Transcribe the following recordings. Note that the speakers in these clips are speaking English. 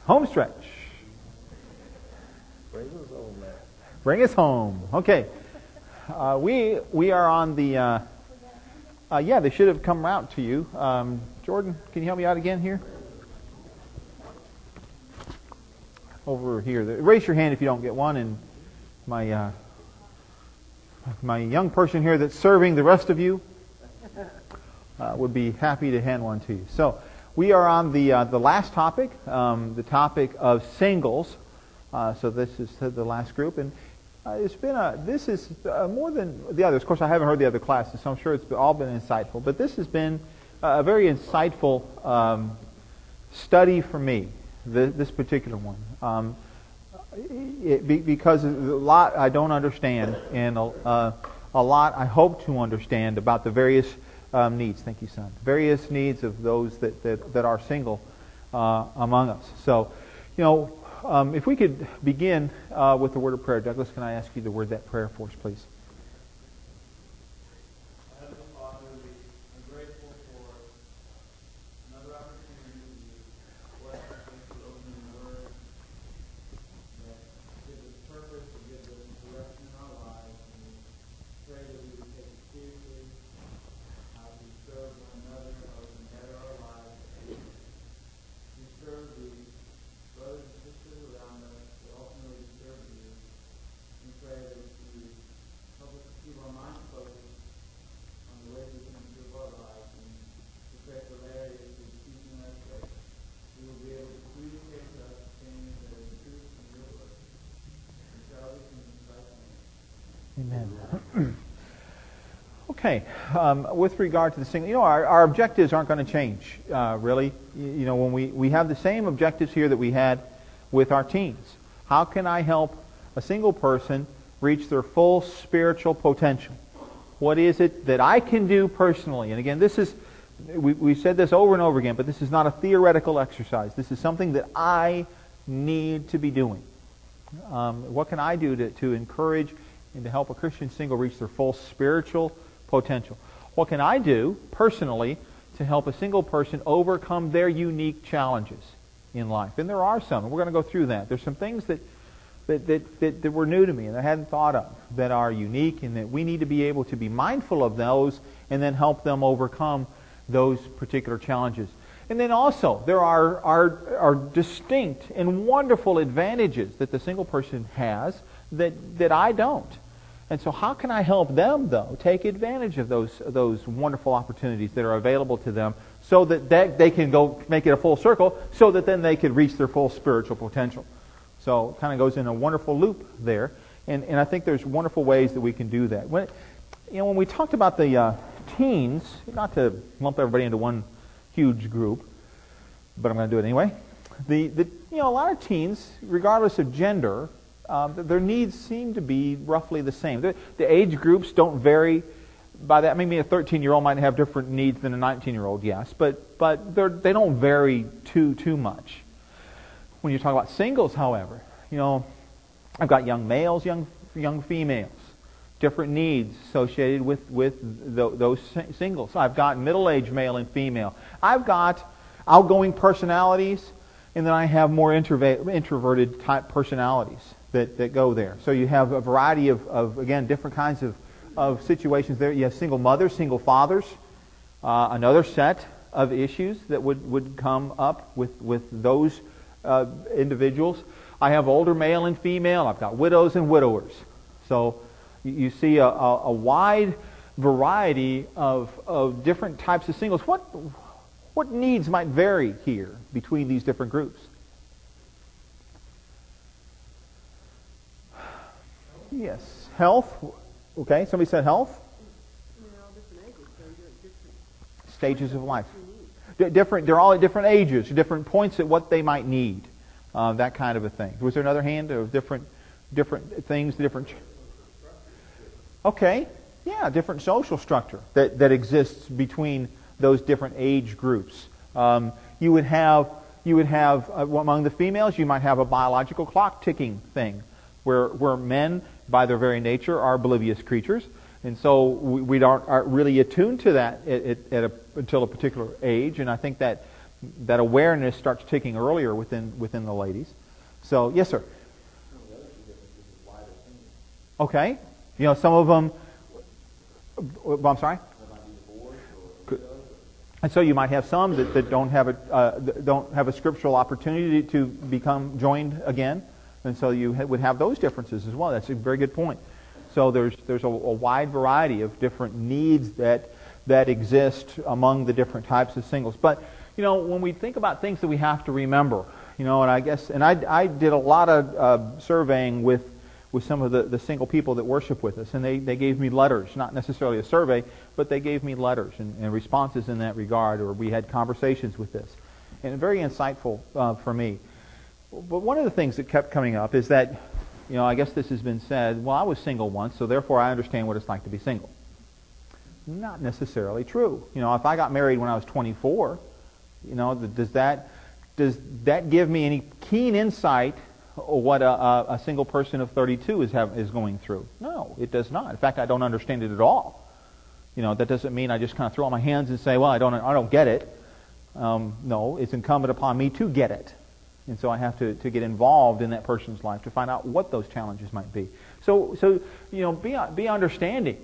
Home stretch. Bring us home, man. Bring us home. Okay. We are on the... yeah, they should have come out to you. Jordan, can you help me out again here? Over here. Raise your hand if you don't get one, and my young person here that's serving the rest of you would be happy to hand one to you. So we are on the last topic, the topic of singles. So this is the last group, and it's been this is more than the others. Of course, I haven't heard the other classes, so I'm sure it's all been insightful. But this has been a very insightful study for me. This particular one, because a lot I don't understand, and a lot I hope to understand about the various needs. Thank you, son. Various needs of those that are single among us. So, if we could begin with the word of prayer. Douglas, can I ask you to word that prayer for us, please? Heavenly Father, we are grateful for another opportunity to bless us with opening the Word that gives us purpose, that gives us direction in our lives. And we pray that we would take it seriously, how we serve one another, how we can better our lives. We serve the brothers and sisters around us, but ultimately we serve you. We pray that you help us to keep our minds focused on the ways we can improve our lives. And we pray for Larry as he's teaching us that we will be able to communicate to us things that are the truth from your word. And shall we in Christ's name. Amen. Okay. With regard to the single, our objectives aren't going to change, really. When we have the same objectives here that we had with our teens. How can I help a single person reach their full spiritual potential? What is it that I can do personally? And again, we've said this over and over again, but this is not a theoretical exercise. This is something that I need to be doing. What can I do to encourage and to help a Christian single reach their full spiritual potential? What can I do personally to help a single person overcome their unique challenges in life? And there are some, and we're going to go through that. There's some things that were new to me and I hadn't thought of that are unique, and that we need to be able to be mindful of those and then help them overcome those particular challenges. And then also, there are distinct and wonderful advantages that the single person has that I don't. And so how can I help them, though, take advantage of those wonderful opportunities that are available to them so that they can go make it a full circle, so that then they could reach their full spiritual potential? So it kind of goes in a wonderful loop there. And I think there's wonderful ways that we can do that. When we talked about the teens, not to lump everybody into one huge group, but I'm going to do it anyway. A lot of teens, regardless of gender, their needs seem to be roughly the same. The age groups don't vary by that. Maybe a 13-year-old might have different needs than a 19-year-old, yes, but they don't vary too much. When you talk about singles, however, I've got young males, young females, different needs associated with those singles. I've got middle-aged male and female. I've got outgoing personalities, and then I have more introverted type personalities that go there. So you have a variety of again, different kinds of situations there. You have single mothers, single fathers, another set of issues that would come up with those individuals. I have older male and female. I've got widows and widowers. So you see a wide variety of different types of singles. What needs might vary here between these different groups? Yes. Health. Okay, somebody said health. Stages of life. They're all at different ages, different points at what they might need. That kind of a thing. Was there another hand of different things, different? Okay, yeah, different social structure that exists between those different age groups. You would have among the females, you might have a biological clock ticking thing, where men, by their very nature, are oblivious creatures, and so we aren't really attuned to that until a particular age. And I think that that awareness starts ticking earlier within the ladies. So, yes, sir. Okay. Some of them. I'm sorry. And so you might have some that don't have a scriptural opportunity to become joined again, and so you would have those differences as well. That's a very good point. So there's a wide variety of different needs that exist among the different types of singles. But when we think about things that we have to remember, and I did a lot of surveying with some of the single people that worship with us, and they gave me letters, not necessarily a survey, but they gave me letters and responses in that regard, or we had conversations with this, and very insightful for me. But one of the things that kept coming up is that, I guess this has been said, well, I was single once, so therefore I understand what it's like to be single. Not necessarily true. If I got married when I was 24, does that give me any keen insight what a single person of 32 is going through? No, it does not. In fact, I don't understand it at all. That doesn't mean I just kind of throw my hands and say, well, I don't get it. No, it's incumbent upon me to get it. And so I have to get involved in that person's life to find out what those challenges might be. So be understanding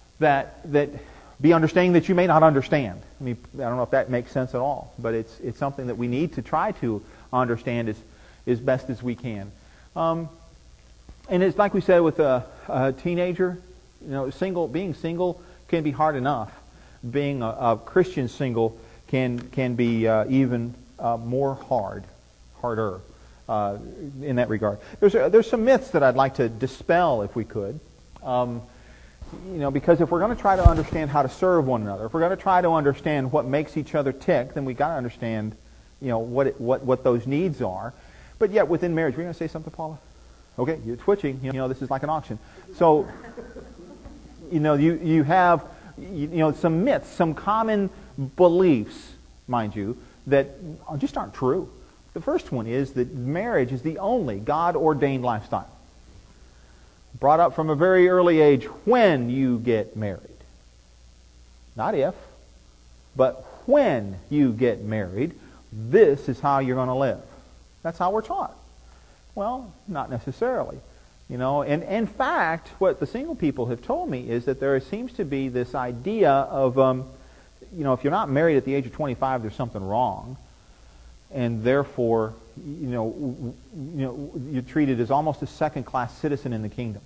be understanding that you may not understand. I don't know if that makes sense at all, but it's something that we need to try to understand as best as we can. And it's like we said with a teenager, being single can be hard enough. Being a Christian single can be even more harder in that regard. There's some myths that I'd like to dispel if we could. Because if we're going to try to understand how to serve one another, if we're going to try to understand what makes each other tick, then we've got to understand, what those needs are. But yet within marriage, were you going to say something, Paula? Okay, you're twitching. This is like an auction. So, you have, some myths, some common beliefs, mind you, that just aren't true. The first one is that marriage is the only God-ordained lifestyle. Brought up from a very early age when you get married. Not if, but when you get married, this is how you're going to live. That's how we're taught. Well, not necessarily. And in fact, what the single people have told me is that there seems to be this idea of, if you're not married at the age of 25, there's something wrong. And therefore, you're treated as almost a second-class citizen in the kingdom.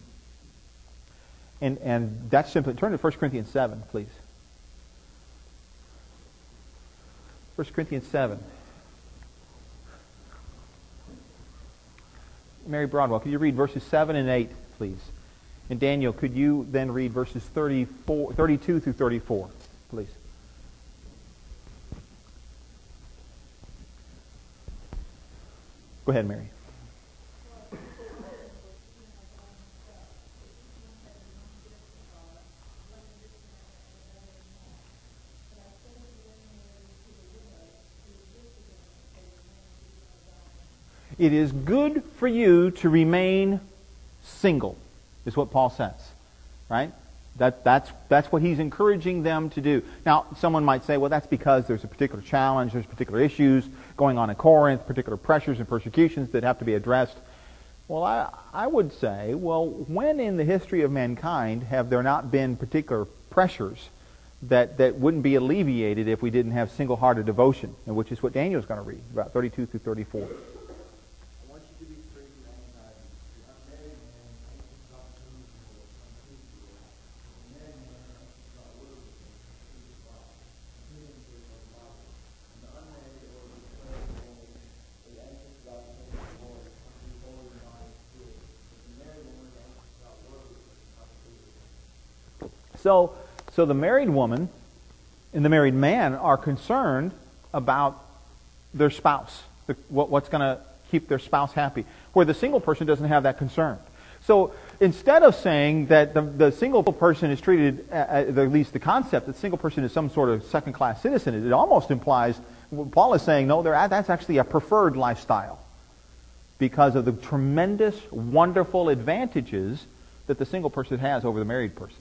And that's simply, turn to 1 Corinthians 7, please. 1 Corinthians 7. Mary Broadwell, could you read verses 7 and 8, please? And Daniel, could you then read verses 32 through 34, please? Go ahead, Mary. It is good for you to remain single, is what Paul says, right? That's what he's encouraging them to do. Now, someone might say, well, that's because there's a particular challenge, there's particular issues going on in Corinth, particular pressures and persecutions that have to be addressed. Well, I would say, well, when in the history of mankind have there not been particular pressures that wouldn't be alleviated if we didn't have single-hearted devotion, and which is what Daniel's going to read, about 32 through 34. So the married woman and the married man are concerned about their spouse, what's going to keep their spouse happy, where the single person doesn't have that concern. So instead of saying that the single person is treated, at least the concept that the single person is some sort of second-class citizen, it almost implies, Paul is saying, no, that's actually a preferred lifestyle because of the tremendous, wonderful advantages that the single person has over the married person.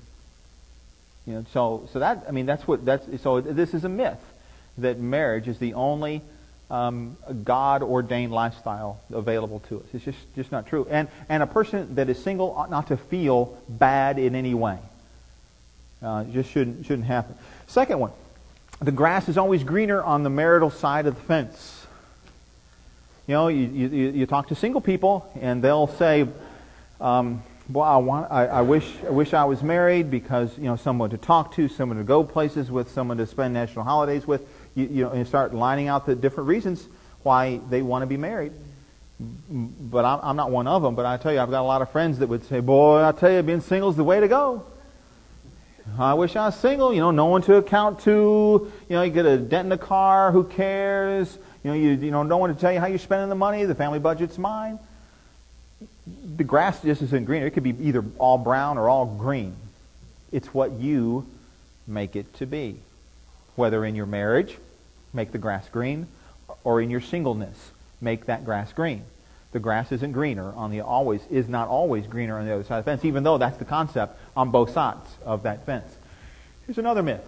So this is a myth that marriage is the only God-ordained lifestyle available to us. It's just not true. And a person that is single ought not to feel bad in any way. It just shouldn't happen. Second one, the grass is always greener on the marital side of the fence. You know, you talk to single people, and they'll say, "Well, I wish I was married because someone to talk to, someone to go places with, someone to spend national holidays with." You start lining out the different reasons why they want to be married. But I'm not one of them. But I tell you, I've got a lot of friends that would say, "Boy, I tell you, being single is the way to go. I wish I was single. No one to account to. You get a dent in the car. Who cares? No one to tell you how you're spending the money. The family budget's mine." The grass just isn't greener. It could be either all brown or all green. It's what you make it to be. Whether in your marriage, make the grass green, or in your singleness, make that grass green. The grass isn't greener is not always greener on the other side of the fence, even though that's the concept on both sides of that fence. Here's another myth.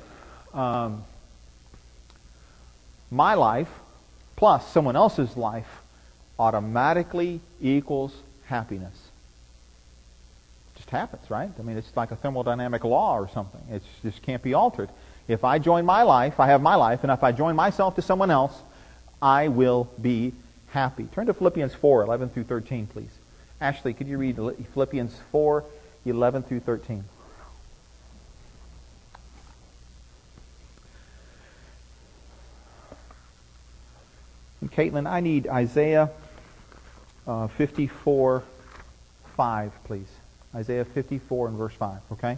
My life plus someone else's life automatically equals happiness. It just happens, right? I mean, it's like a thermodynamic law or something. It just can't be altered. If I join my life, I have my life, and if I join myself to someone else, I will be happy. Turn to Philippians 4:11 through 13, please. Ashley, could you read Philippians 4:11 through 13? And Caitlin, I need Isaiah 54:5, please. Isaiah 54 and verse 5, okay?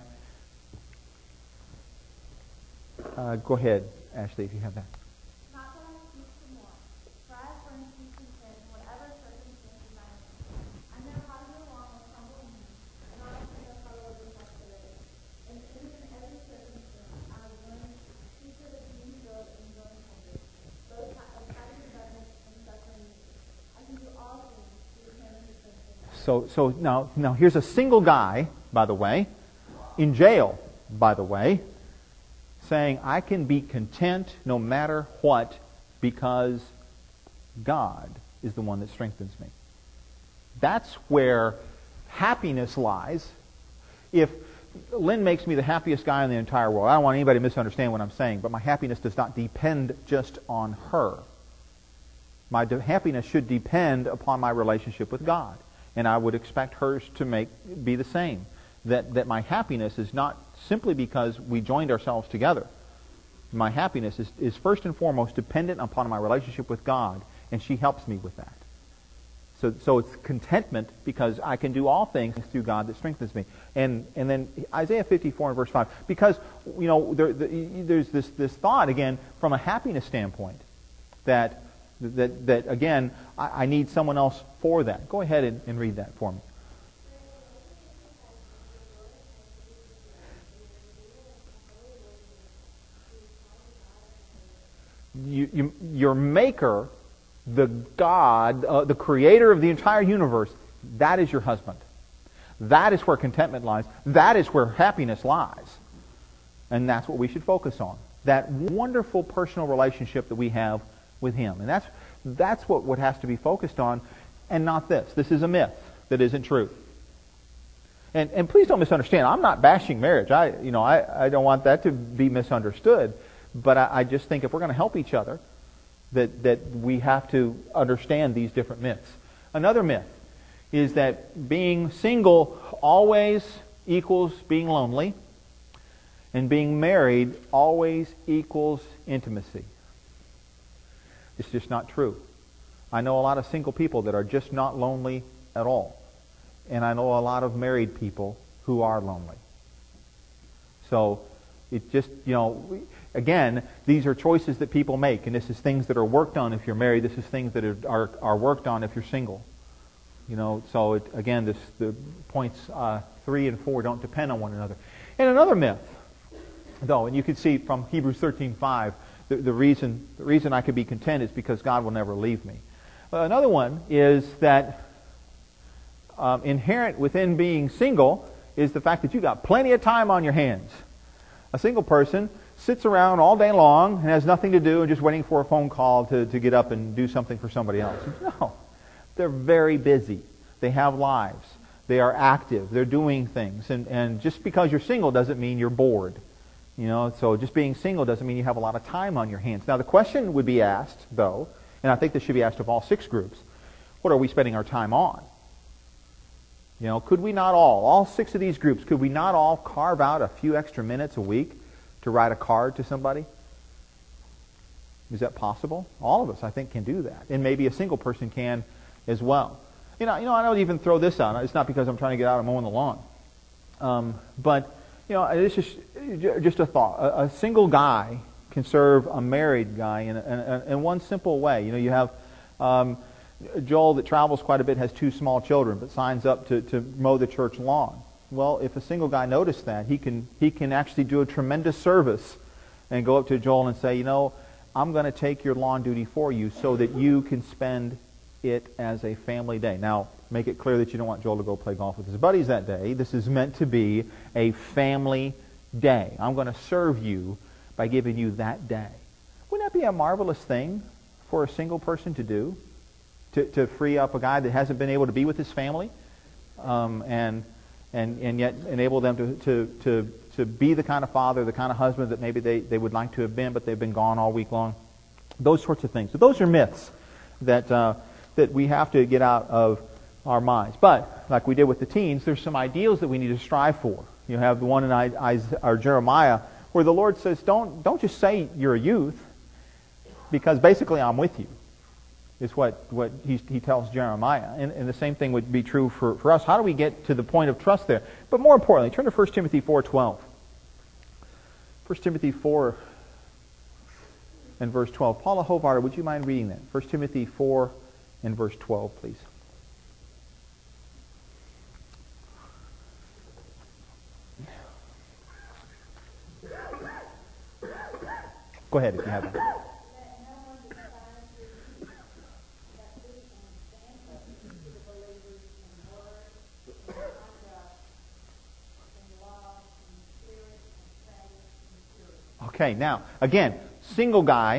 Go ahead, Ashley, if you have that. Not that I speak to more, for I have learned to be content in whatever circumstances I am in. I know how to get along with humble needs, and honestly know how to live with hostility. And even in every circumstance, I have learned to seek the being good and enjoying hungry, both fighting abundance and suffering need. I can do all things through him who strengthens me. So now here's a single guy, by the way, in jail, by the way, saying, I can be content no matter what because God is the one that strengthens me. That's where happiness lies. If Lynn makes me the happiest guy in the entire world, I don't want anybody to misunderstand what I'm saying, but my happiness does not depend just on her. My happiness should depend upon my relationship with God. And I would expect hers to be the same. That my happiness is not simply because we joined ourselves together. My happiness is first and foremost dependent upon my relationship with God, and she helps me with that. So it's contentment because I can do all things through God that strengthens me. And then Isaiah 54 and verse 5, because there's this thought again from a happiness standpoint that again I need someone else for that. Go ahead and read that for me. Your maker, the God, the creator of the entire universe, that is your husband. That is where contentment lies. That is where happiness lies. And that's what we should focus on. That wonderful personal relationship that we have with Him. And that's what has to be focused on, and not this. This is a myth that isn't true. And please don't misunderstand. I'm not bashing marriage. I don't want that to be misunderstood. But I just think if we're going to help each other, that we have to understand these different myths. Another myth is that being single always equals being lonely, and being married always equals intimacy. It's just not true. I know a lot of single people that are just not lonely at all. And I know a lot of married people who are lonely. So it just, again, these are choices that people make, and this is things that are worked on if you're married. This is things that are worked on if you're single. So the points 3 and 4 don't depend on one another. And another myth, though, and you can see from Hebrews 13:5, the reason I could be content is because God will never leave me. Another one is that inherent within being single is the fact that you got plenty of time on your hands. A single person sits around all day long and has nothing to do and just waiting for a phone call to get up and do something for somebody else. No. They're very busy. They have lives. They are active. They're doing things. And just because you're single doesn't mean you're bored. So just being single doesn't mean you have a lot of time on your hands. Now the question would be asked, though, and I think this should be asked of all 6 groups, what are we spending our time on? Could we not all 6 of these groups, could we not all carve out a few extra minutes a week to write a card to somebody? Is that possible? All of us, I think, can do that. And maybe a single person can as well. I don't even throw this out. It's not because I'm trying to get out and mowing the lawn. But it's just a thought. A single guy can serve a married guy in one simple way. You have Joel that travels quite a bit, has 2 small children, but signs up to mow the church lawn. Well, if a single guy noticed that, he can actually do a tremendous service and go up to Joel and say, I'm going to take your lawn duty for you so that you can spend it as a family day. Now, make it clear that you don't want Joel to go play golf with his buddies that day. This is meant to be a family day. I'm going to serve you by giving you that day. Wouldn't that be a marvelous thing for a single person to do? To free up a guy that hasn't been able to be with his family, and yet enable them to be the kind of father, the kind of husband that maybe they would like to have been, but they've been gone all week long. Those sorts of things. So those are myths that we have to get out of our minds. But like we did with the teens, there's some ideals that we need to strive for. You have the one in Jeremiah where the Lord says, don't just say you're a youth, because basically I'm with you. Is what he tells Jeremiah. And the same thing would be true for us. How do we get to the point of trust there? But more importantly, turn to 1 Timothy 4:12. 1 Timothy 4 and verse 12. Paula Hovarder, would you mind reading that? 1 Timothy 4 and verse 12, please. Go ahead if you have it. Okay, now, again, single guy,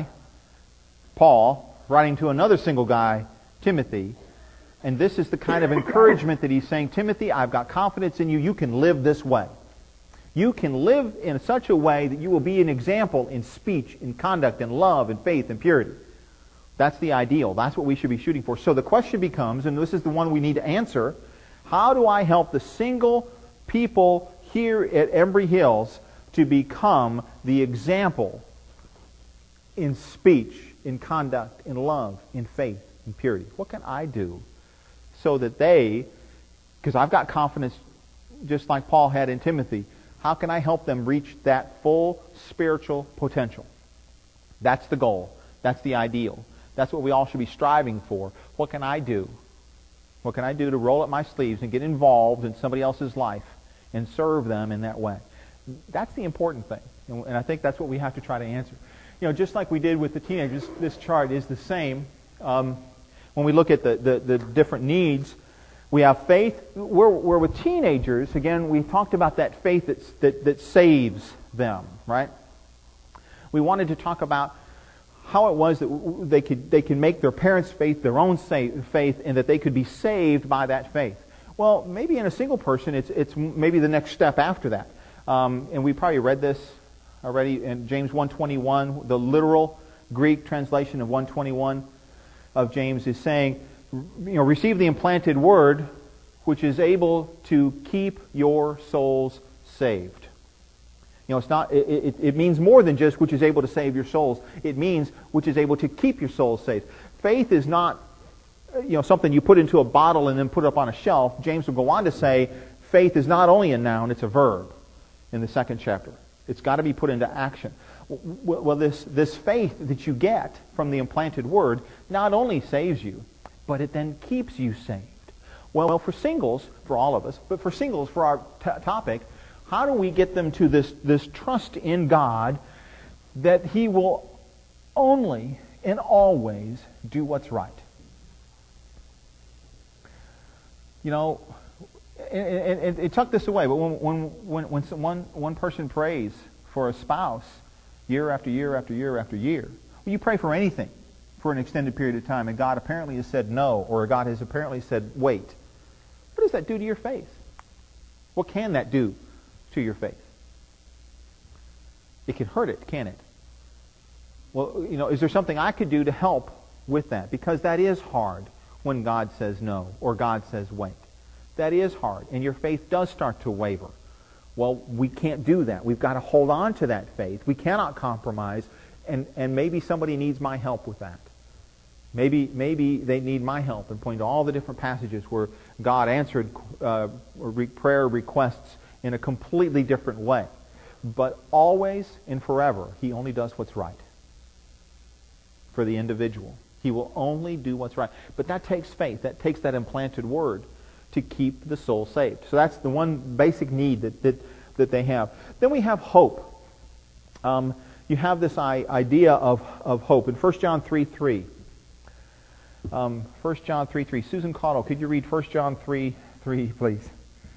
Paul, writing to another single guy, Timothy, and this is the kind of encouragement that he's saying, Timothy, I've got confidence in you. You can live this way. You can live in such a way that you will be an example in speech, in conduct, in love, in faith, in purity. That's the ideal. That's what we should be shooting for. So the question becomes, and this is the one we need to answer, how do I help the single people here at Embry Hills to become the example in speech, in conduct, in love, in faith, in purity? What can I do so that they, because I've got confidence just like Paul had in Timothy, how can I help them reach that full spiritual potential? That's the goal. That's the ideal. That's what we all should be striving for. What can I do? What can I do to roll up my sleeves and get involved in somebody else's life and serve them in that way? That's the important thing. And I think that's what we have to try to answer. Just like we did with the teenagers, this chart is the same. When we look at the different needs, we have faith. We're with teenagers, again, we talked about that faith that saves them, right? We wanted to talk about how it was that they could make their parents' faith their own faith, and that they could be saved by that faith. Well, maybe in a single person, it's maybe the next step after that. And we probably read this already in James 1:21. The literal Greek translation of 1:21 of James is saying, receive the implanted word, which is able to keep your souls saved. It's not. It means more than just which is able to save your souls. It means which is able to keep your souls saved. Faith is not, something you put into a bottle and then put up on a shelf. James will go on to say, faith is not only a noun; it's a verb. In the second chapter, it's got to be put into action. Well, this faith that you get from the implanted word not only saves you, but it then keeps you saved. Well, for singles, for all of us, but for singles, for our topic, how do we get them to this trust in God that He will only and always do what's right? And tuck this away, but when one person prays for a spouse, year after year after year after year. Well, you pray for anything for an extended period of time, and God apparently has said no, or God has apparently said wait. What does that do to your faith? What can that do to your faith? It can hurt it, can it? Well, is there something I could do to help with that? Because that is hard when God says no, or God says wait. That is hard, and your faith does start to waver. Well, we can't do that. We've got to hold on to that faith. We cannot compromise, and maybe somebody needs my help with that. Maybe they need my help in pointing to all the different passages where God answered prayer requests in a completely different way. But always and forever, He only does what's right for the individual. He will only do what's right. But that takes faith. That takes that implanted word to keep the soul saved. So that's the one basic need that they have. Then we have hope. You have this idea of hope. In 1 John 3:3. 1 John 3:3. Susan Cottle, could you read 1 John 3:3, please?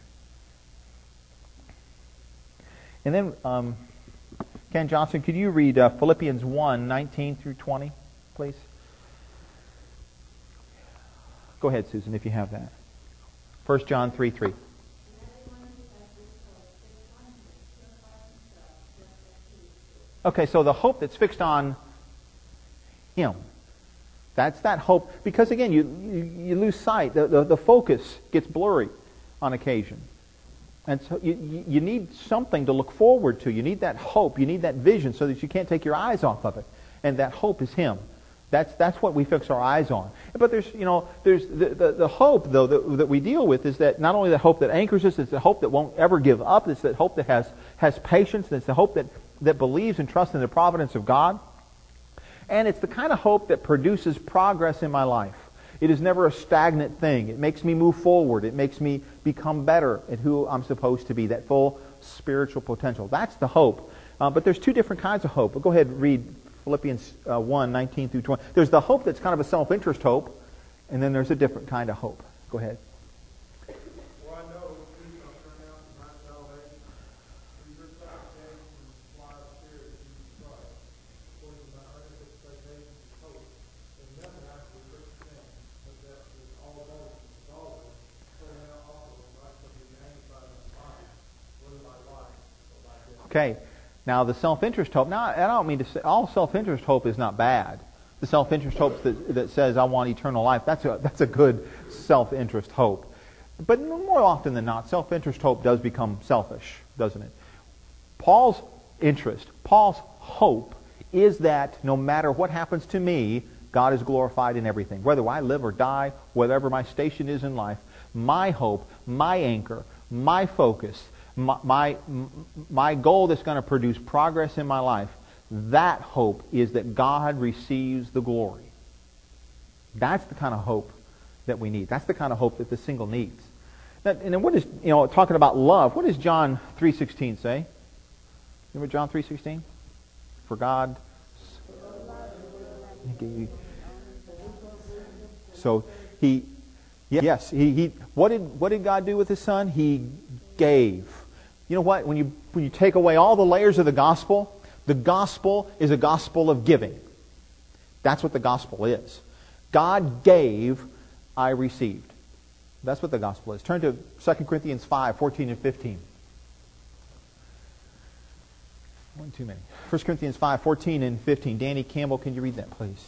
And then, Ken Johnson, could you read Philippians 1:19 through 20, please? Go ahead, Susan, if you have that. 1 John 3:3. Okay, so the hope that's fixed on Him. That's that hope. Because again, you lose sight. The focus gets blurry on occasion. And so you need something to look forward to. You need that hope. You need that vision so that you can't take your eyes off of it. And that hope is Him. That's what we fix our eyes on. But there's the hope, though, that we deal with is that not only the hope that anchors us, it's the hope that won't ever give up. It's that hope that has patience. It's the hope that believes and trusts in the providence of God. And it's the kind of hope that produces progress in my life. It is never a stagnant thing. It makes me move forward. It makes me become better at who I'm supposed to be, that full spiritual potential. That's the hope. But there's two different kinds of hope. But go ahead and read Philippians 1:19 through 20. There's the hope that's kind of a self-interest hope, and then there's a different kind of hope. Go ahead. For I know who shall turn out my salvation through your supplication and supply of spirit of Jesus Christ, according to my earnest expectation and hope, that nothing after the rich thing, but that with all boldness and always turn out also that I shall be magnified in my life, whether by life or by death. Okay. Now, the self-interest hope, now, I don't mean to say, all self-interest hope is not bad. The self-interest hope that says, I want eternal life, that's a good self-interest hope. But more often than not, self-interest hope does become selfish, doesn't it? Paul's hope is that no matter what happens to me, God is glorified in everything. Whether I live or die, whatever my station is in life, my hope, my anchor, my focus, my goal that's going to produce progress in my life, that hope is that God receives the glory. That's the kind of hope that we need. That's the kind of hope that the single needs. Now, and then what is, talking about love, what does John 3:16 say? Remember John 3:16? For God... So he what did God do with His Son? He gave. You know what? When you take away all the layers of the gospel is a gospel of giving. That's what the gospel is. God gave, I received. That's what the gospel is. Turn to 2 Corinthians 5:14 and 15. One too many. 1 Corinthians 5:14 and 15. Danny Campbell, can you read that, please?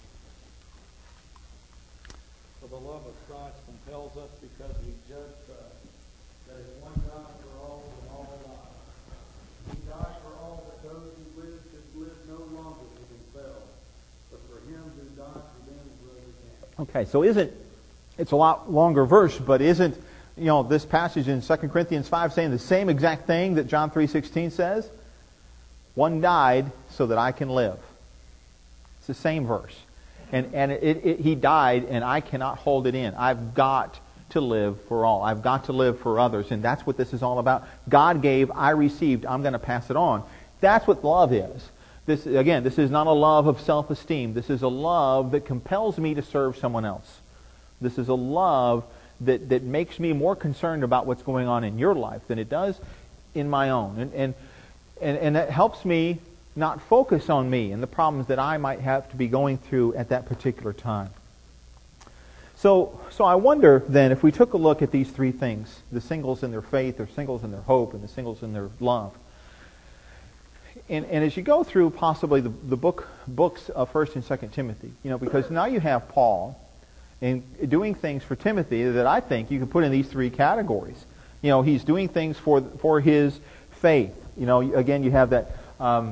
For the love of Christ compels us, because we judge Christ, that is one God for all and all alive. He died for all, that those who live should live no longer for themselves, but for Him who died for them and rose again. Okay, so it's a lot longer verse, but isn't this passage in 2 Corinthians 5 saying the same exact thing that John 3:16 says? One died so that I can live. It's the same verse. And He died, and I cannot hold it in. I've got to live for all. I've got to live for others, and that's what this is all about. God gave, I received, I'm going to pass it on. That's what love is. This is not a love of self-esteem. This is a love that compels me to serve someone else. This is a love that makes me more concerned about what's going on in your life than it does in my own. And that helps me not focus on me and the problems that I might have to be going through at that particular time. So I wonder then, if we took a look at these three things, the singles in their faith, the singles in their hope, and the singles in their love, and as you go through possibly the books of 1st and 2nd Timothy, because now you have Paul in doing things for Timothy that I think you can put in these three categories. He's doing things for his faith. Again, you have that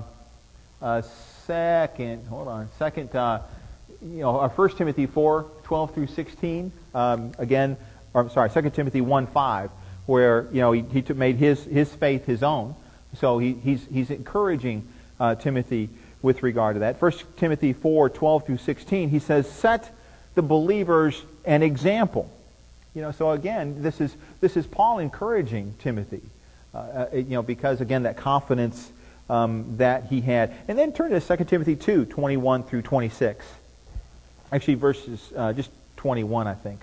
second 1 Timothy 4:12 through 16. 2 Timothy 1:5, where he made his faith his own. So he's encouraging Timothy with regard to that. 1 Timothy 4:12 through 16, he says, "Set the believers an example." So again, this is Paul encouraging Timothy, because again that confidence that he had. And then turn to 2 Timothy 2:21 through 26. Actually, verses just 21, I think.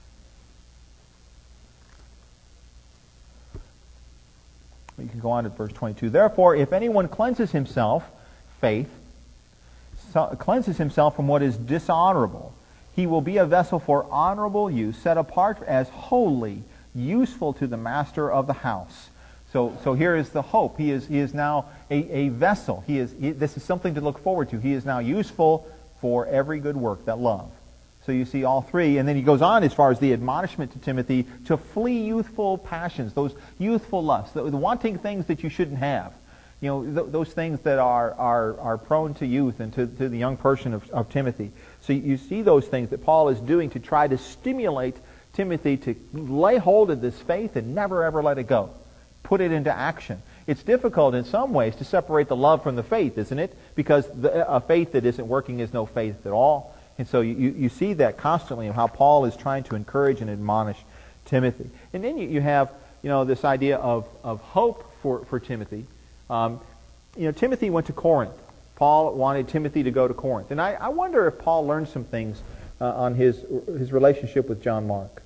You can go on to verse 22. "Therefore, if anyone cleanses himself," faith, "cleanses himself from what is dishonorable, he will be a vessel for honorable use, set apart as holy, useful to the master of the house." So here is the hope. He is now a vessel. This is something to look forward to. He is now useful for every good work, that love. So you see all three. And then he goes on as far as the admonishment to Timothy to flee youthful passions, those youthful lusts, the wanting things that you shouldn't have. Those things that are prone to youth and to the young person of Timothy. So you see those things that Paul is doing to try to stimulate Timothy to lay hold of this faith and never ever let it go. Put it into action. It's difficult in some ways to separate the love from the faith, isn't it? Because a faith that isn't working is no faith at all. And so you see that constantly of how Paul is trying to encourage and admonish Timothy. And then you have this idea of hope for Timothy. Timothy went to Corinth. Paul wanted Timothy to go to Corinth. And I wonder if Paul learned some things on his relationship with John Mark.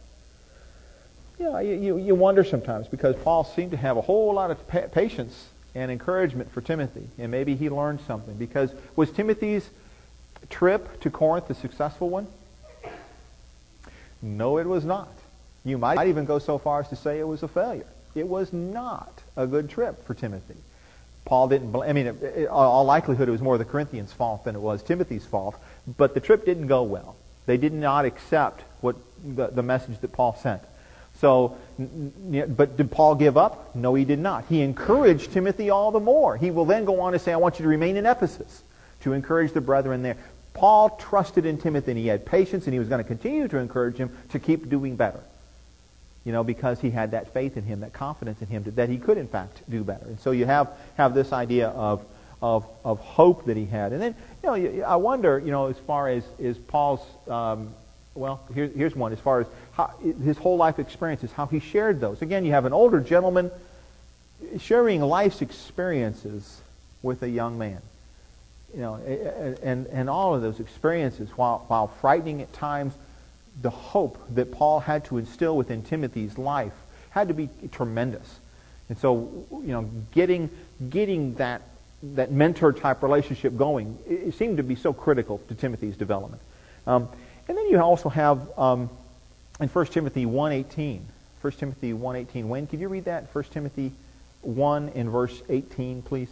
You wonder sometimes, because Paul seemed to have a whole lot of patience and encouragement for Timothy. And maybe he learned something. Because was Timothy's trip to Corinth a successful one? No, it was not. You might even go so far as to say it was a failure. It was not a good trip for Timothy. Paul didn't, in all likelihood it was more the Corinthians' fault than it was Timothy's fault, but the trip didn't go well. They did not accept what the message that Paul sent. So, but did Paul give up? No, he did not. He encouraged Timothy all the more. He will then go on to say, I want you to remain in Ephesus, to encourage the brethren there. Paul trusted in Timothy, and he had patience, and he was going to continue to encourage him to keep doing better. Because he had that faith in him, that confidence in him, that he could in fact do better. And so you have this idea of hope that he had. And then, I wonder, as far as Paul's, here's one, as far as how, his whole life experiences, how he shared those. Again, you have an older gentleman sharing life's experiences with a young man. And all of those experiences, while frightening at times, the hope that Paul had to instill within Timothy's life had to be tremendous. And so, getting that mentor-type relationship going, it seemed to be so critical to Timothy's development. And then you also have, in 1 Timothy 1:18, 1 Timothy 1:18, Wayne, could you read that? 1 Timothy 1 in verse 18, please.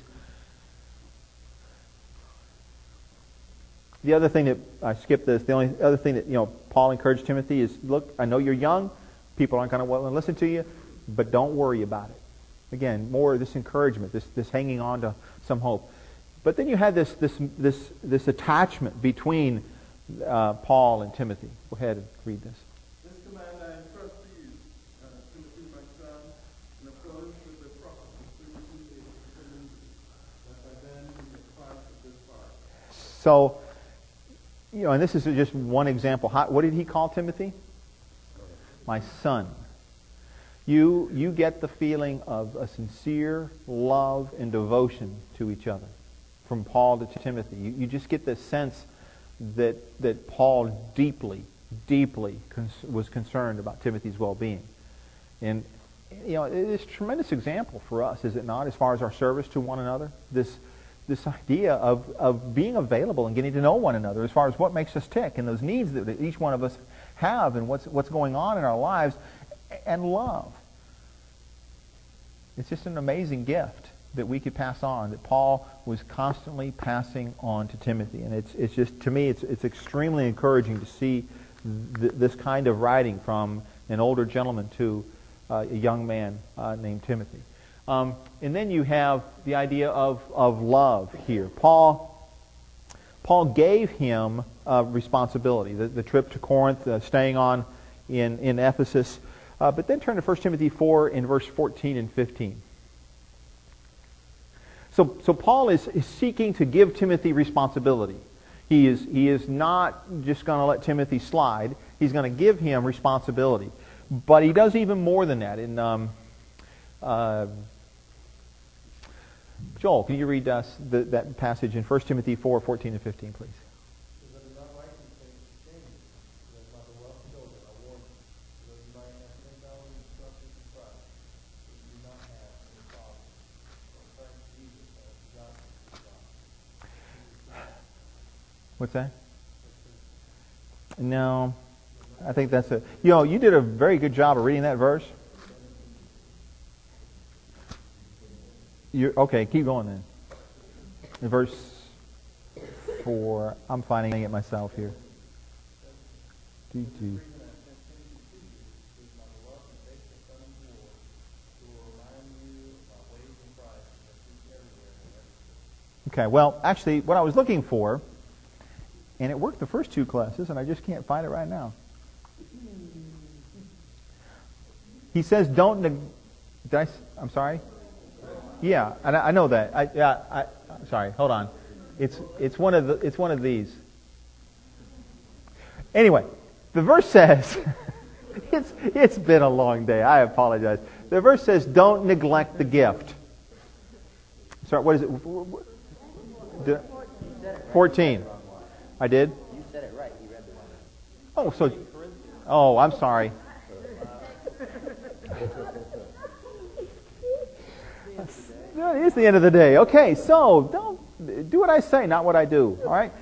The other thing that, I skipped this, the only other thing that, Paul encouraged Timothy is, look, I know you're young, people aren't going to want to listen to you, but don't worry about it. Again, more of this encouragement, this hanging on to some hope. But then you had this attachment between Paul and Timothy. Go ahead and read this. This command I entrust to you, Timothy, my son, in accordance with the prophecy previously made that by then you may Christ of this part. So, and this is just one example. What did he call Timothy? My son. You get the feeling of a sincere love and devotion to each other from Paul to Timothy. You just get this sense that Paul deeply was concerned about Timothy's well-being. And, it is a tremendous example for us, is it not, as far as our service to one another? This this idea of being available and getting to know one another as far as what makes us tick and those needs that each one of us have and what's going on in our lives, and love. It's just an amazing gift that we could pass on, that Paul was constantly passing on to Timothy. And it's just, to me, it's extremely encouraging to see this kind of writing from an older gentleman to a young man named Timothy. And then you have the idea of love here. Paul gave him responsibility, the trip to Corinth, staying on in Ephesus. But then turn to 1 Timothy 4 in verse 14 and 15. So Paul is seeking to give Timothy responsibility. He is not just going to let Timothy slide. He's going to give him responsibility. But he does even more than that. In Joel, can you read that passage in 1 Timothy 4, 14 and 15, please? What's that? No, I think that's it. You did a very good job of reading that verse. Okay, keep going then. In verse 4, I'm finding it myself here. Okay, well, actually, what I was looking for, and it worked the first two classes, and I just can't find it right now. He says, I'm sorry? Yeah, I know that. I'm sorry, hold on. It's one of these. Anyway, the verse says, it's been a long day. I apologize. The verse says, don't neglect the gift. Sorry, what is it? 14. I did? You said it right. You read the wrong. Oh, I'm sorry. It's the end of the day. Okay, so don't do what I say, not what I do. All right?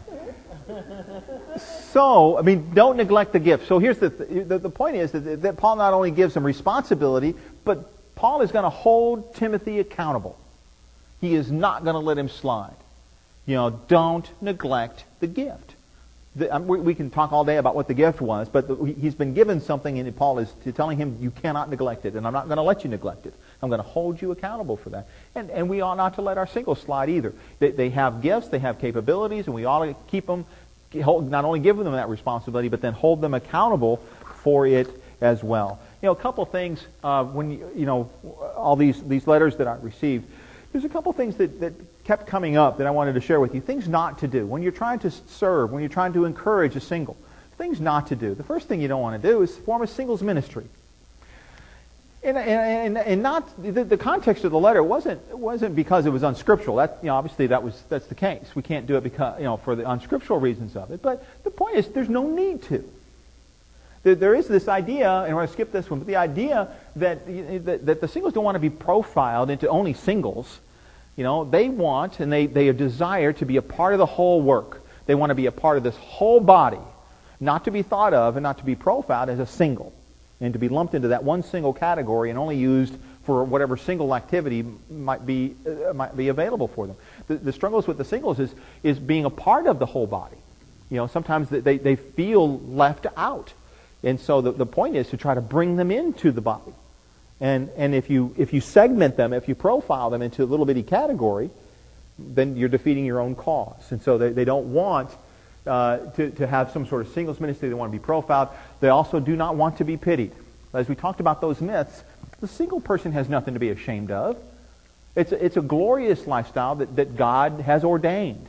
So, don't neglect the gift. So here's the point is that Paul not only gives him responsibility, but Paul is going to hold Timothy accountable. He is not going to let him slide. Don't neglect the gift. We can talk all day about what the gift was, but he's been given something, and Paul is telling him, you cannot neglect it, and I'm not going to let you neglect it. I'm going to hold you accountable for that. And we ought not to let our singles slide either. They have gifts, they have capabilities, and we ought to keep them, not only give them that responsibility, but then hold them accountable for it as well. A couple things, when all these letters that I received, there's a couple things that kept coming up that I wanted to share with you. Things not to do. When you're trying to serve, when you're trying to encourage a single, things not to do. The first thing you don't want to do is form a singles ministry. And not the context of the letter wasn't because it was unscriptural. That obviously that's the case. We can't do it because for the unscriptural reasons of it. But the point is, there's no need to. There is this idea, and we're going to skip this one, but the idea that the singles don't want to be profiled into only singles. They want and they desire to be a part of the whole work. They want to be a part of this whole body, not to be thought of and not to be profiled as a single, and to be lumped into that one single category and only used for whatever single activity might be available for them. The struggles with the singles is being a part of the whole body. Sometimes they feel left out, and so the point is to try to bring them into the body. And if you segment them, if you profile them into a little bitty category, then you're defeating your own cause. And so they don't want to have some sort of singles ministry. They want to be profiled. They also do not want to be pitied. As we talked about those myths, the single person has nothing to be ashamed of. It's a glorious lifestyle that God has ordained.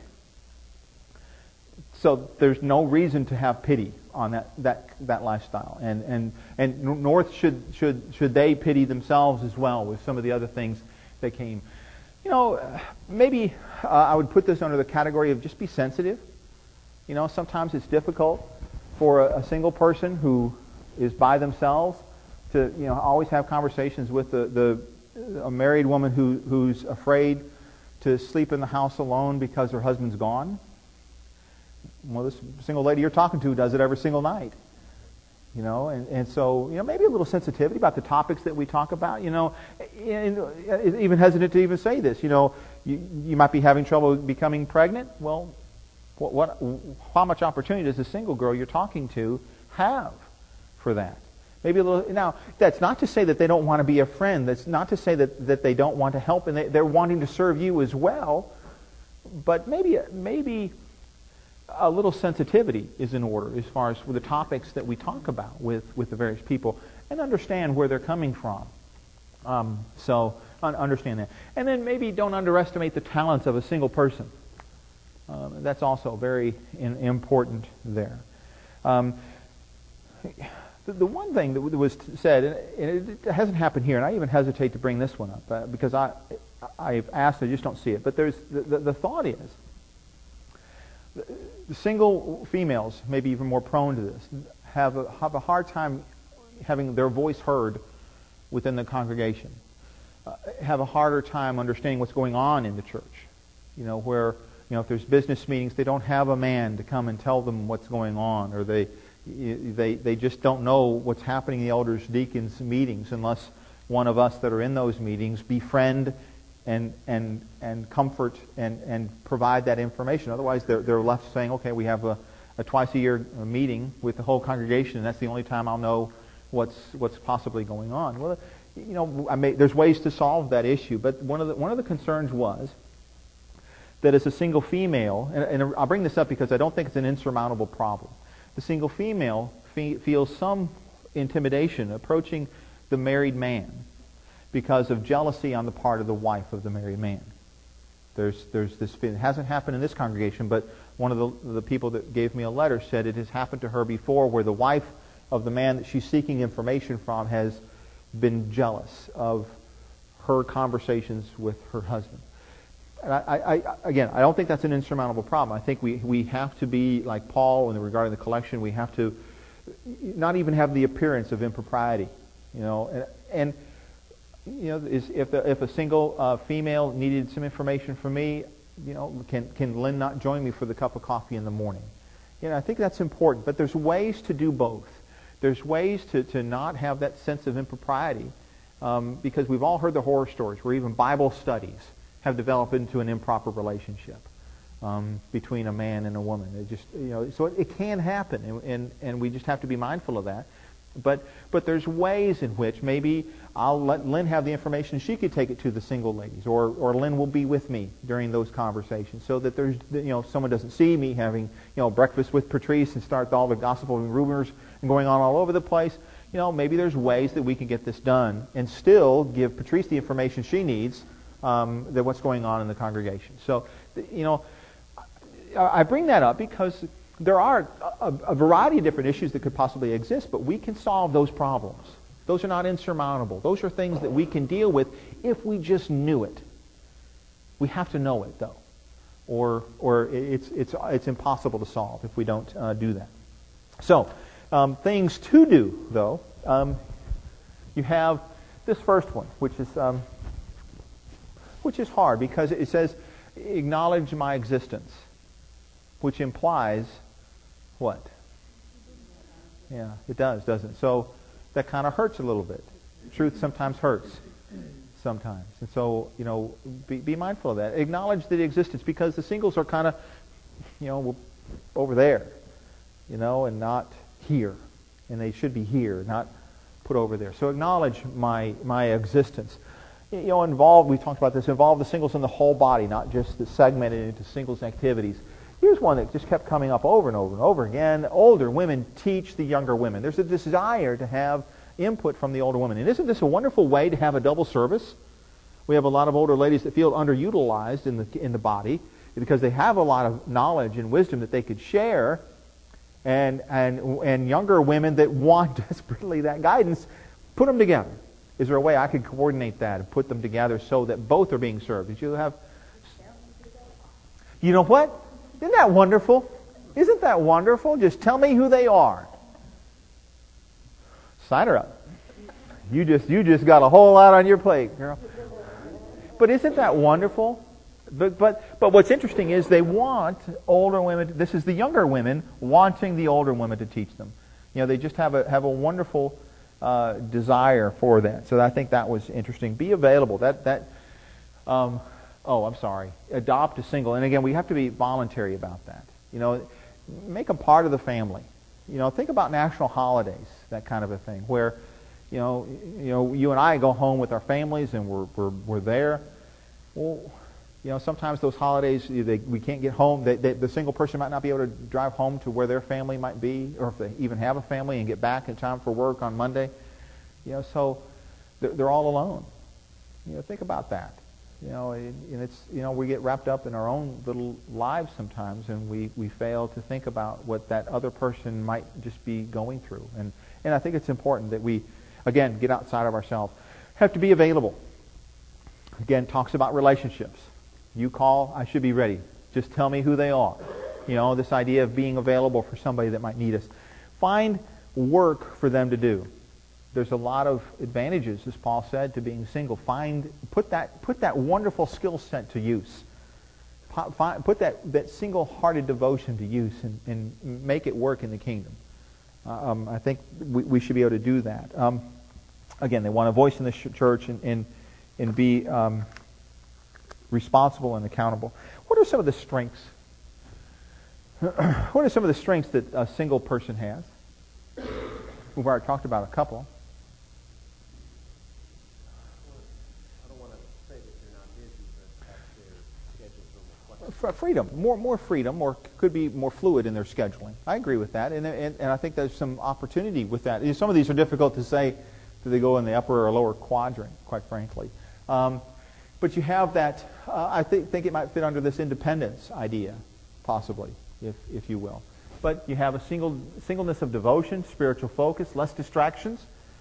So there's no reason to have pity on that lifestyle, and nor should they pity themselves as well with some of the other things that came. Maybe I would put this under the category of just be sensitive. Sometimes it's difficult for a single person who is by themselves to always have conversations with a married woman who's afraid to sleep in the house alone because her husband's gone? Well, this single lady you're talking to does it every single night. And so, maybe a little sensitivity about the topics that we talk about, and even hesitant to even say this, you might be having trouble becoming pregnant. Well, how much opportunity does the single girl you're talking to have for that? Maybe a little. Now, that's not to say that they don't want to be a friend. That's not to say that they don't want to help and they're wanting to serve you as well. But maybe a little sensitivity is in order as far as the topics that we talk about with the various people, and understand where they're coming from. So understand that. And then maybe don't underestimate the talents of a single person. That's also very important there. The one thing that was said, and it hasn't happened here, and I even hesitate to bring this one up because I've asked, I just don't see it. But there's the thought is, the single females, maybe even more prone to this, have a hard time having their voice heard within the congregation. Have a harder time understanding what's going on in the church. Where if there's business meetings, they don't have a man to come and tell them what's going on, or they just don't know what's happening in the elders, deacons meetings unless one of us that are in those meetings befriend and comfort and provide that information. Otherwise, they're left saying, okay, we have a twice a year meeting with the whole congregation, and that's the only time I'll know what's possibly going on. Well, there's ways to solve that issue, but one of the concerns was that as a single female, and I'll bring this up because I don't think it's an insurmountable problem. The single female feels some intimidation approaching the married man because of jealousy on the part of the wife of the married man. There's this feeling. It hasn't happened in this congregation, but one of the people that gave me a letter said it has happened to her before, where the wife of the man that she's seeking information from has been jealous of her conversations with her husband. And I don't think that's an insurmountable problem. I think we have to be like Paul regarding the collection. We have to not even have the appearance of impropriety, and if a single female needed some information from me, can Lynn not join me for the cup of coffee in the morning? I think that's important. But there's ways to do both. There's ways to not have that sense of impropriety, because we've all heard the horror stories where even Bible studies have developed into an improper relationship between a man and a woman. So it can happen, and we just have to be mindful of that. But there's ways in which maybe I'll let Lynn have the information. She could take it to the single ladies, or Lynn will be with me during those conversations, so that there's someone doesn't see me having breakfast with Patrice and start all the gossip and rumors and going on all over the place. Maybe there's ways that we can get this done and still give Patrice the information she needs that what's going on in the congregation. So I bring that up because there are a variety of different issues that could possibly exist, but we can solve those problems. Those are not insurmountable. Those are things that we can deal with if we just knew it. We have to know it, though, or it's impossible to solve if we don't do that. So, things to do, though. You have this first one, which is hard because it says, "Acknowledge my existence," which implies what? Yeah, it does, doesn't it? So that kind of hurts a little bit. Truth sometimes hurts. Sometimes. And so, be mindful of that. Acknowledge the existence, because the singles are kind of, over there, and not here. And they should be here, not put over there. So acknowledge my existence. We talked about this, involve the singles in the whole body, not just segmented into singles activities. Here's one that just kept coming up over and over and over again. Older women teach the younger women. There's a desire to have input from the older women. And isn't this a wonderful way to have a double service? We have a lot of older ladies that feel underutilized in the body because they have a lot of knowledge and wisdom that they could share, and younger women that want desperately that guidance. Put them together. Is there a way I could coordinate that and put them together so that both are being served? Did you have? You know what? Isn't that wonderful? Isn't that wonderful? Just tell me who they are. Sign her up. You just got a whole lot on your plate, girl. But isn't that wonderful? But what's interesting is they want older women. This is the younger women wanting the older women to teach them. They just have a wonderful desire for that. So I think that was interesting. Be available. I'm sorry. Adopt a single. And again, we have to be voluntary about that. Make them part of the family. Think about national holidays, that kind of a thing, where, you and I go home with our families and we're there. Well, sometimes those holidays we can't get home. The single person might not be able to drive home to where their family might be, or if they even have a family, and get back in time for work on Monday. So they're all alone. Think about that. And it's we get wrapped up in our own little lives sometimes, and we fail to think about what that other person might just be going through. And I think it's important that we, again, get outside of ourselves. Have to be available. Again, talks about relationships. You call, I should be ready. Just tell me who they are. This idea of being available for somebody that might need us. Find work for them to do. There's a lot of advantages, as Paul said, to being single. Put that wonderful skill set to use. Put that single-hearted devotion to use and make it work in the kingdom. I think we should be able to do that. Again, they want a voice in the church and be responsible and accountable. What are some of the strengths? What are some of the strengths that a single person has? We've already talked about a couple. I don't want to say that they're not busy, but perhaps their schedules are more flexible. Freedom, more freedom, or could be more fluid in their scheduling. I agree with that, and I think there's some opportunity with that. Some of these are difficult to say. Do they go in the upper or lower quadrant, quite frankly? But you have that. I think it might fit under this independence idea, possibly, if you will. But you have a singleness of devotion, spiritual focus, less distractions.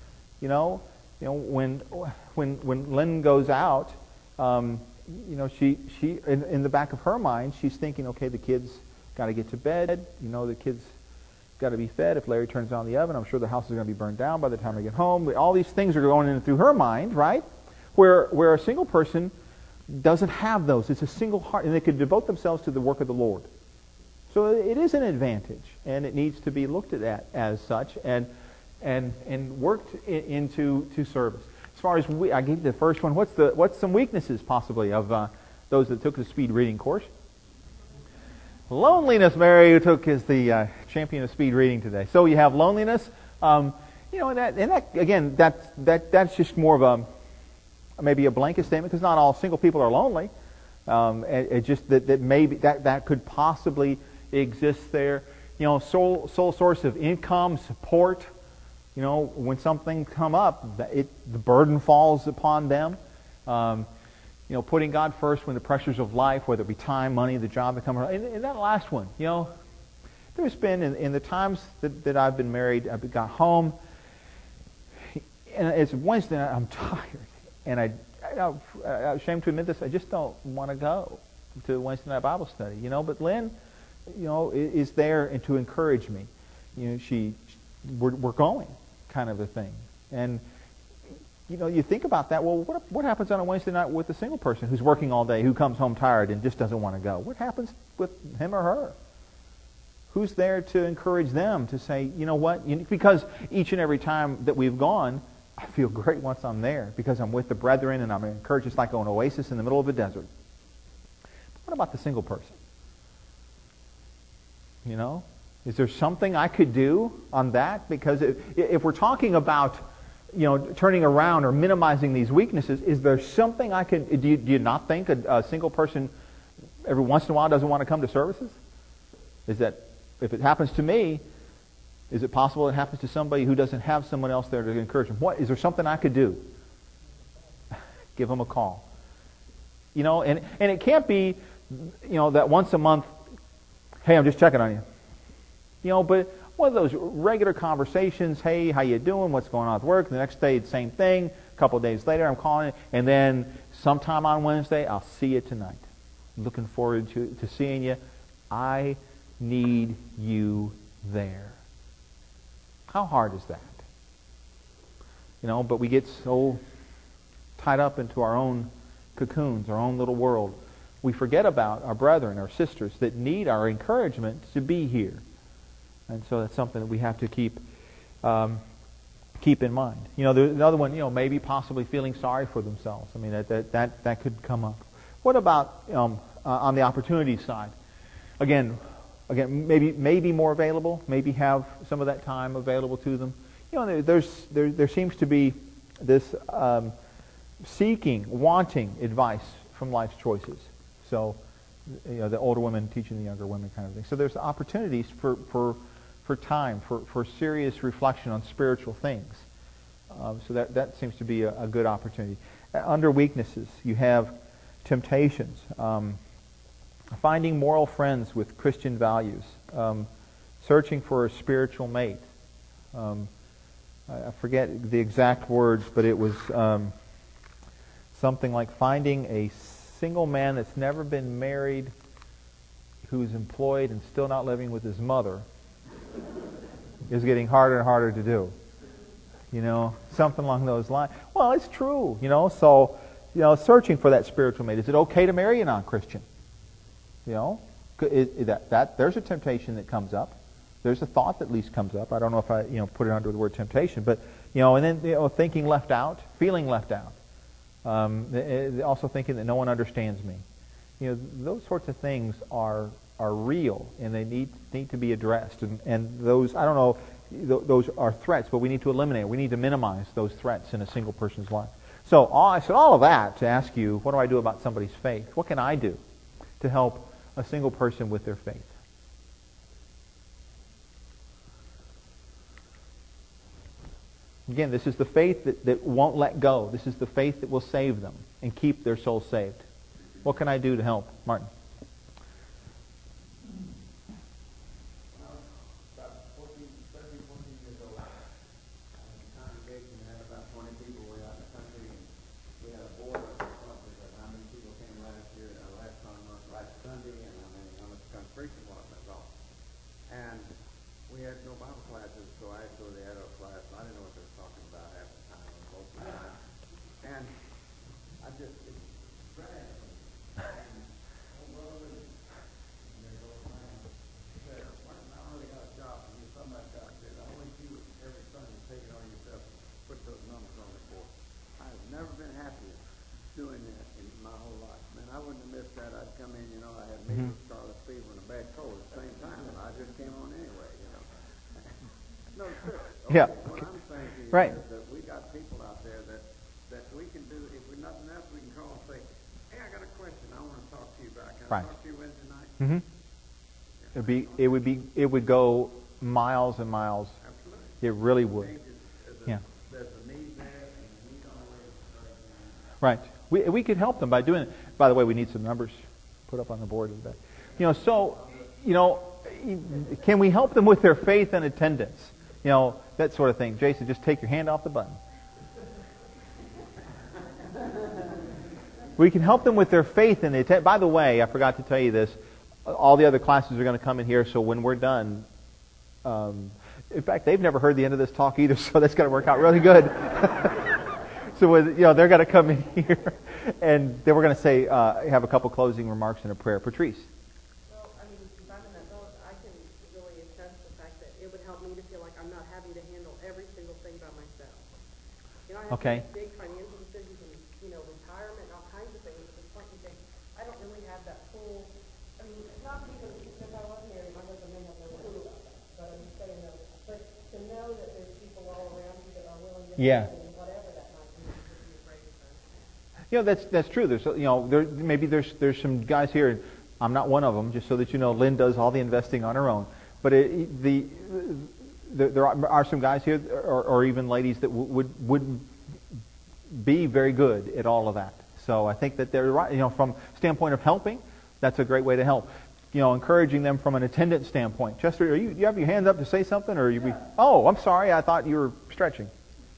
When Lynn goes out, she in the back of her mind, she's thinking, okay, the kids got to get to bed. The kids got to be fed. If Larry turns on the oven, I'm sure the house is going to be burned down by the time I get home. All these things are going in through her mind, right? Where a single person doesn't have those. It's a single heart, and they could devote themselves to the work of the Lord. So it is an advantage, and it needs to be looked at as such and worked into service. As far as I gave the first one, what's some weaknesses possibly of those that took the speed reading course? Loneliness. Mary, who took is the champion of speed reading today. So you have loneliness. And that again, that's just more of maybe a blanket statement, because not all single people are lonely. It just that maybe that could possibly exist there. Sole source of income, support. When something come up, the burden falls upon them. Putting God first when the pressures of life, whether it be time, money, the job that come around. And that last one, there's been in the times that I've been married, I've got home, and it's Wednesday night, I'm tired. And I'm ashamed to admit this, I just don't want to go to Wednesday night Bible study, But Lynn, is there and to encourage me. We're going, kind of a thing. And you think about that. Well, what happens on a Wednesday night with a single person who's working all day, who comes home tired and just doesn't want to go? What happens with him or her? Who's there to encourage them to say, because each and every time that we've gone, I feel great once I'm there because I'm with the brethren and I'm encouraged. It's like an oasis in the middle of a desert. But what about the single person? Is there something I could do on that? Because if we're talking about, turning around or minimizing these weaknesses, is there something I could, do you not think a single person every once in a while doesn't want to come to services? Is that, if it happens to me, is it possible it happens to somebody who doesn't have someone else there to encourage them? Is there something I could do? Give them a call. And it can't be, that once a month, hey, I'm just checking on you. But one of those regular conversations, hey, how you doing? What's going on with work? The next day, the same thing. A couple of days later, I'm calling, and then sometime on Wednesday, I'll see you tonight. Looking forward to seeing you. I need you there. How hard is that? But we get so tied up into our own cocoons, our own little world. we forget about our brethren, our sisters that need our encouragement to be here. And so that's something that we have to keep in mind. There's another one, maybe possibly feeling sorry for themselves. I mean, that could come up. What about on the opportunity side? Again, maybe more available, maybe have some of that time available to them. There seems to be this wanting advice from life's choices. So, the older women teaching the younger women kind of thing. So there's opportunities for time, for serious reflection on spiritual things. So that seems to be a good opportunity. Under weaknesses, you have temptations. Finding moral friends with Christian values. Searching for a spiritual mate. I forget the exact words, but it was something like finding a single man that's never been married, who's employed and still not living with his mother, is getting harder and harder to do. Something along those lines. Well, it's true, so, searching for that spiritual mate. Is it okay to marry a non-Christian? There's a temptation that comes up. There's a thought that at least comes up. I don't know if I, put it under the word temptation, but, and then, thinking left out, feeling left out. Also thinking that no one understands me. Those sorts of things are real, and they need to be addressed. And those, I don't know, those are threats, but we need to eliminate. We need to minimize those threats in a single person's life. So I said all of that to ask you, what do I do about somebody's faith? What can I do to help a single person with their faith? Again, this is the faith that won't let go. This is the faith that will save them and keep their soul saved. What can I do to help? Martin. About 13, 14 years old, I was in a congregation that had about 20 people. We were out in the country, and we had a board up in front of us. How many people came last Sunday, and how much preaching was, that's all. And we had no Bible classes, so I had to go to the adult class. I didn't know what they were talking about half the time, or most of the time. And I just, it grabbed me. And, oh, brother, and there goes man. He said, Martin, I already got a job for you. Somebody got it. I want you every Sunday take it on yourself, put those numbers on the board. I have never been happier doing that in my whole life. Man, I wouldn't have missed that. I'd come in, I had measles, scarlet fever, and a bad cold at the same time, and I just came on anyway, No, sir. Yeah. What I'm saying to you Right. is that we got people out there that we can do, if we're nothing else, we can call and say, hey, I got a question I want to talk to you about. Can I Right. talk to you Wednesday night? Mm-hmm. It would go miles and miles. Absolutely. It really would. Yeah. There's a need there, and the need on the way is Right. We could help them by doing it. By the way, we need some numbers put up on the board a little bit. Can we help them with their faith and attendance? That sort of thing. Jason, just take your hand off the button. We can help them with their faith and attendance. By the way, I forgot to tell you this. All the other classes are going to come in here, so when we're done, in fact, they've never heard the end of this talk either, so that's going to work out really good. So, they're going to come in here, and then we're going to say, have a couple closing remarks and a prayer. Patrice. Well, if I'm in that boat, I can really attest the fact that it would help me to feel like I'm not having to handle every single thing by myself. I have Okay. to make big financial decisions and, retirement and all kinds of things. At this point, you think, I don't really have that full, not because if I was married, my husband may have no clue about that, but I'm just saying that. But to know that there's people all around you that are willing to Yeah. help you, whatever that might be, would be a great thing. That's true. There's some guys here, and I'm not one of them, just so that you know. Lynn does all the investing on her own. But there are some guys here, or even ladies, that would be very good at all of that. So I think that they're right. From standpoint of helping, that's a great way to help. Encouraging them from an attendance standpoint. Chester, you have your hand up to say something, or you? Oh, I'm sorry. I thought you were stretching.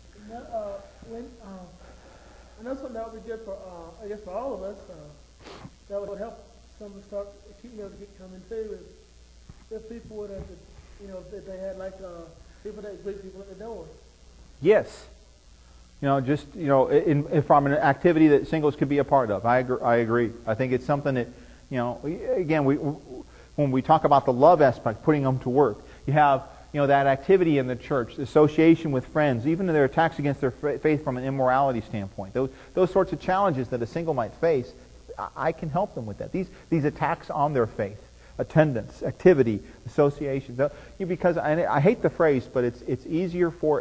I know something that would be good for, for all of us. That would help some to start keeping us to get coming too. If people would have, if they had people that greet people at the door. Yes. Just, from an activity that singles could be a part of. I agree. I think it's something that, again, when we talk about the love aspect, putting them to work, you have, that activity in the church, the association with friends, even their attacks against their faith from an immorality standpoint. Those sorts of challenges that a single might face, I can help them with that. These attacks on their faith, attendance, activity, association. Because I hate the phrase, but it's easier for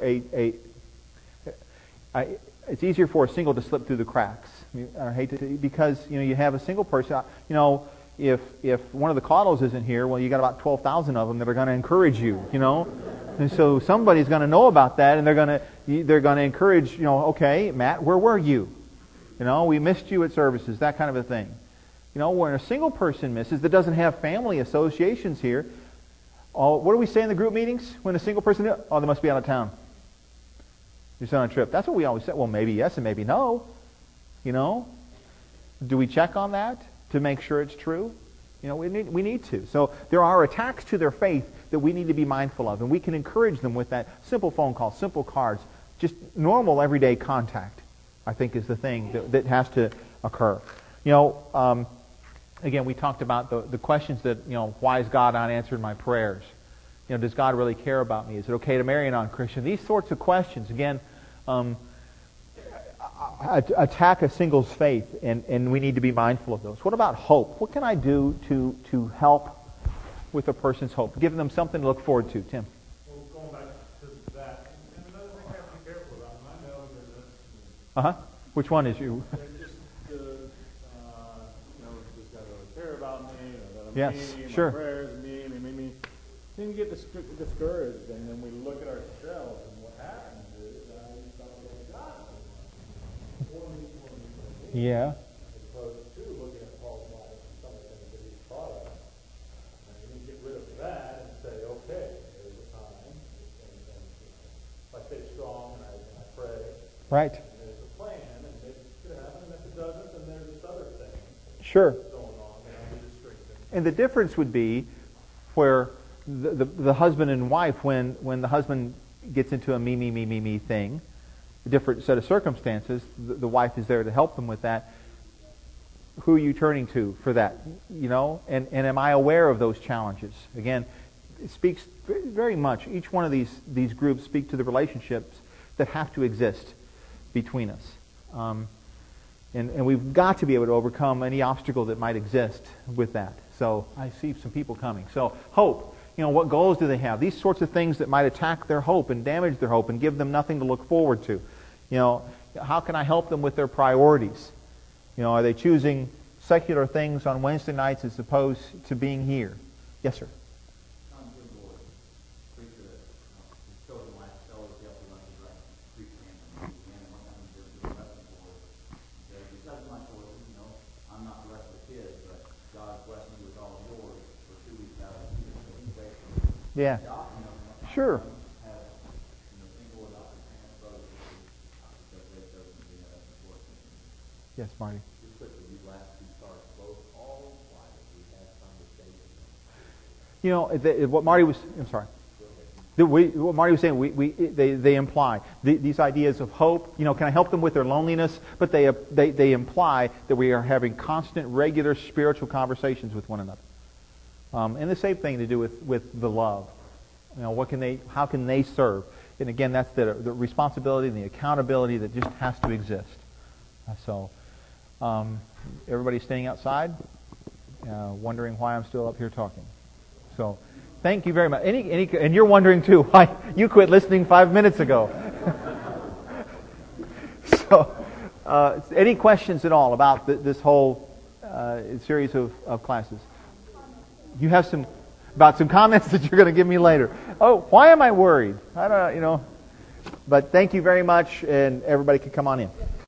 it's easier for a single to slip through the cracks. I hate to, because you have a single person. If one of the coddles isn't here, well, you got about 12,000 of them that are going to encourage you. And so somebody's going to know about that, and they're going to encourage. Okay, Matt, where were you? We missed you at services, that kind of a thing. When a single person misses that doesn't have family associations here, what do we say in the group meetings when a single person? Oh, they must be out of town. You're still on a trip. That's what we always say. Well, maybe yes and maybe no. Do we check on that to make sure it's true? We need to. So there are attacks to their faith that we need to be mindful of, and we can encourage them with that. Simple phone calls, simple cards, just normal everyday contact, I think, is the thing that has to occur. Again, we talked about the questions that, why is God not answering my prayers? Does God really care about me? Is it okay to marry a non-Christian? These sorts of questions, again, attack a single's faith, and we need to be mindful of those. What about hope? What can I do to help with a person's hope? Give them something to look forward to. Tim? Well, going back to that, and another thing I have to be careful about, and I know there's a... Which one is you? They're just, just got to really care about me, or yes, me, sure. My prayers, me. Then you get discouraged, and then we look at ourselves, and what happens is, start looking at God. Yeah. As opposed to looking at Paul's life and some of the things that he's taught us. And you get rid of that and say, okay, there's a time. And if I stay strong and I pray. Right. And there's a plan, and it could happen, and if it doesn't, then there's this other thing. Sure. Going on, and I need to strengthen. And the difference would be where the husband and wife, when the husband gets into a me thing, a different set of circumstances, the wife is there to help them with that. Who are you turning to for that? And am I aware of those challenges? Again, it speaks very much. Each one of these groups speak to the relationships that have to exist between us. And we've got to be able to overcome any obstacle that might exist with that. So I see some people coming. So hope. What goals do they have? These sorts of things that might attack their hope and damage their hope and give them nothing to look forward to. How can I help them with their priorities? Are they choosing secular things on Wednesday nights as opposed to being here? Yes, sir. Yeah. Sure. Yes, Marty. Just quickly, these last two stars, both all imply that we have conversations. What Marty was... I'm sorry. What Marty was saying, they imply these ideas of hope. Can I help them with their loneliness? But they imply that we are having constant, regular spiritual conversations with one another. And the same thing to do with the love. How can they serve? And again, that's the responsibility and the accountability that just has to exist. So, everybody staying outside, wondering why I'm still up here talking. So, thank you very much. And you're wondering too why you quit listening 5 minutes ago. So, any questions at all about this whole series of classes? You have some comments that you're going to give me later. Oh, why am I worried? I don't, But thank you very much, and everybody can come on in.